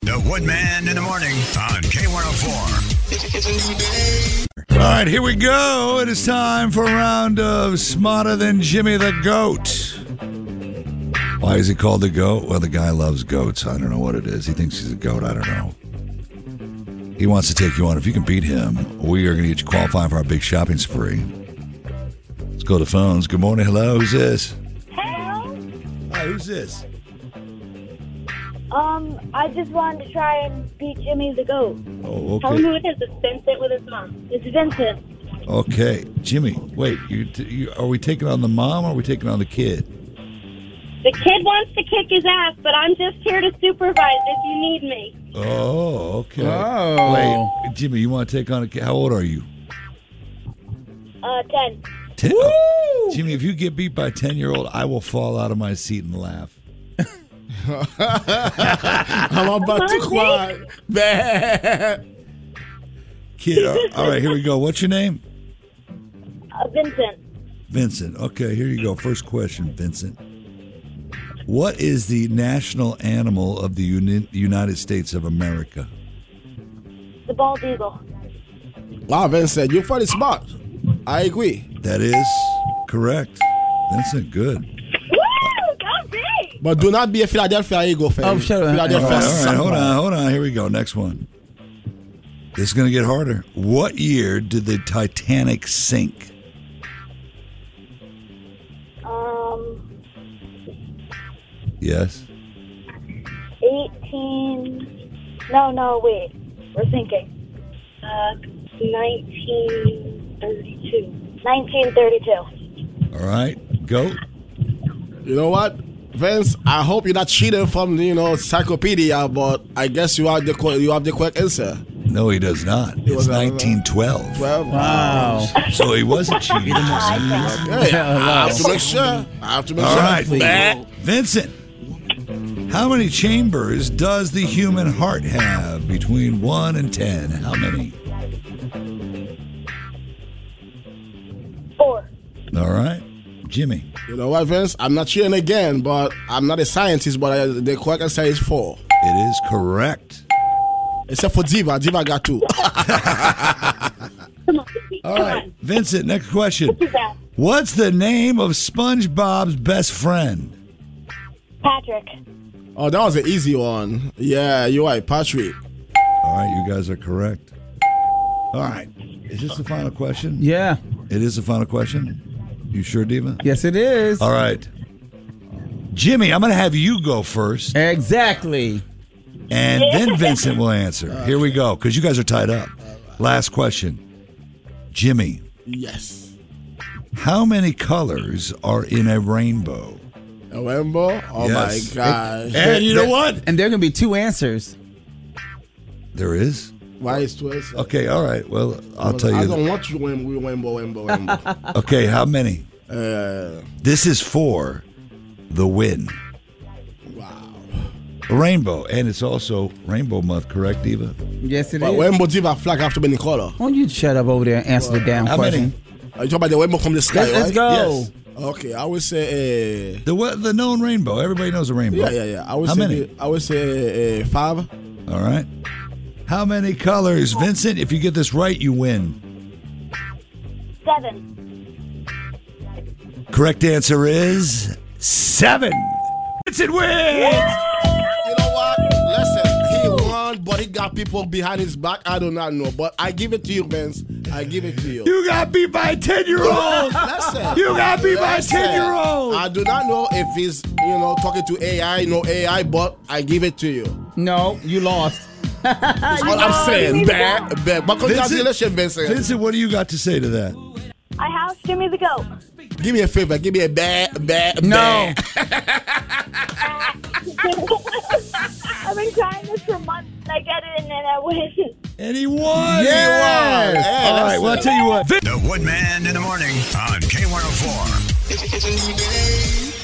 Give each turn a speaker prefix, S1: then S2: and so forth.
S1: The Woodman in the morning on K104. It's a new day.
S2: All right, here we go. It is time for a round of Smarter Than Jimmy the Goat. Why is he called the goat? Well, the guy loves goats. I don't know what it is. He thinks he's a goat. I don't know. He wants to take you on. If you can beat him, we are going to get you qualified for our big shopping spree. Let's go to phones. Good morning. Hello. Who's this?
S3: Hello.
S2: Hi, who's this?
S3: I just wanted to try and beat Jimmy the Goat.
S2: Oh,
S3: Tell me
S2: okay.
S3: who it is. It's Vincent with his mom. It's Vincent.
S2: Okay. Jimmy, wait. Are we taking on the mom or are we taking on the kid?
S3: The kid wants to kick his ass, but I'm just here to supervise if you need me.
S2: Oh, okay.
S4: Oh.
S2: Wait, Jimmy, you want to take on a kid? How old are you?
S3: 10.
S2: 10. Jimmy, if you get beat by a 10-year-old, I will fall out of my seat and laugh.
S4: I'm about to cry.
S2: Kid, all right, here we go. What's your name?
S3: Vincent.
S2: Vincent. Okay, here you go. First question, Vincent. What is the national animal of the United States of America?
S3: The bald eagle.
S4: Wow, Vincent, you're pretty smart. I agree.
S2: That is correct. Vincent, good.
S3: Woo! Go big!
S4: But do not be a Philadelphia Eagle fan.
S5: Oh, shut up.
S4: Philadelphia
S2: All right, hold on. Here we go. Next one. This is going to get harder. What year did the Titanic sink? Yes.
S3: 18... No, wait. We're thinking. 1932. 1932.
S2: All right. Go.
S4: You know what, Vince? I hope you're not cheating from encyclopedia, but I guess you have the correct answer.
S2: No, he does not. It's 1912.
S4: Well,
S5: Wow.
S2: So he wasn't cheating.
S4: hey, I have to make sure. All
S2: right.
S4: Bah.
S2: Vincent, how many chambers does the human heart have between 1 and 10? How many?
S3: 4.
S2: All right. Jimmy.
S4: You know what, Vince? I'm not cheating again, but I'm not a scientist, but the correct answer is 4.
S2: It is correct.
S4: Except for Diva. Diva got 2.
S2: All right. Vincent, next question.
S3: What's that?
S2: What's the name of SpongeBob's best friend?
S3: Patrick.
S4: Oh, that was an easy one. Yeah, you're right, Patrick.
S2: All right, you guys are correct. All right. Is this the final question?
S5: Yeah.
S2: It is the final question? You sure, Diva?
S5: Yes, it is.
S2: All right. Jimmy, I'm going to have you go first,
S5: Exactly.
S2: and then Vincent will answer. Here we go, because you guys are tied up. Last question. Jimmy,
S4: Yes.
S2: how many colors are in a rainbow?
S4: A rainbow? Oh,
S2: Yes.
S4: my God.
S2: And you know what?
S5: And there are going to be 2 answers.
S2: There is?
S4: Why is 12?
S2: Okay, all right. Well, I'll tell
S4: I
S2: you.
S4: don't want you rainbow.
S2: Okay, how many?
S4: uh,
S2: This is for the win.
S4: wow.
S2: A rainbow, and it's also Rainbow Month, correct, Diva?
S5: Yes, it
S4: But
S5: is.
S4: rainbow diva flag have to be in color.
S5: Why don't you shut up over there and answer the damn
S2: How
S5: question?
S2: many?
S4: Are you talking about the rainbow from the sky,
S5: Let's
S4: right?
S5: go.
S2: Yes.
S4: Okay, I would say
S2: The known rainbow. Everybody knows a rainbow.
S4: yeah. I would
S2: How
S4: say
S2: many?
S4: I would say 5.
S2: All right. How many colors? Vincent, if you get this right, you win.
S3: 7.
S2: Correct answer is 7. Vincent wins!
S4: You know what? Listen, he won, but he got people behind his back. I do not know, but I give it to you, Vince. I give it to you.
S2: You got beat by a 10-year-old!
S4: Listen,
S2: You got beat by a
S4: listen.
S2: 10-year-old!
S4: I do not know if he's talking to AI, no AI, but I give it to you.
S5: No, you lost.
S4: That's what I'm saying. Bad. But congratulations, Vincent.
S2: Vincent, what do you got to say to that?
S3: I house Jimmy the Goat.
S4: Give me a favor. Give me a bad.
S5: No.
S3: I've been trying this for months. I get it, and then I win.
S2: And he won!
S5: Yes.
S4: Hey,
S2: All right, well, I'll tell you what.
S1: The Woodman in the morning on K104. It's a new day.